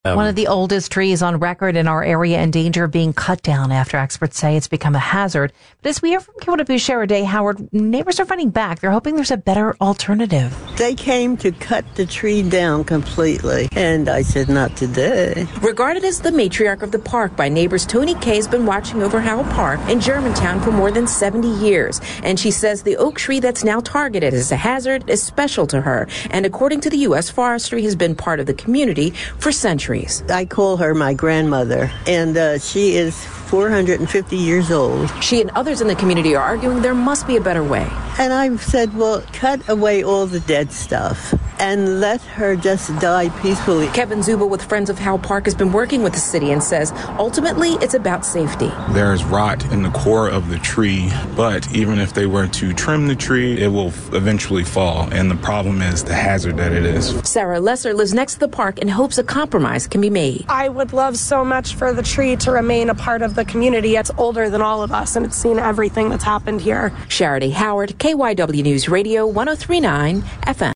One of the oldest trees on record in our area in danger of being cut down after experts say it's become a hazard. But as we hear from KYW Shara Day Howard, neighbors are fighting back. They're hoping there's a better alternative. They came to cut the tree down completely, and I said, not today. Regarded as the matriarch of the park by neighbors, Tony Kay has been watching over Howell Park in Germantown for more than 70 years. And she says the oak tree that's now targeted as a hazard is special to her. And according to the U.S. Forestry, has been part of the community for centuries. I call her my grandmother, and she is 450 years old. She and others in the community are arguing there must be a better way. And I've said, well, cut away all the dead stuff and let her just die peacefully. Kevin Zuba with Friends of Howell Park has been working with the city and says ultimately it's about safety. There's rot in the core of the tree, but even if they were to trim the tree, it will eventually fall. And the problem is the hazard that it is. Sarah Lesser lives next to the park and hopes a compromise can be made. I would love so much for the tree to remain a part of the community. It's older than all of us, and it's seen everything that's happened here. Shara Day Howard, KYW News Radio 103.9 FM.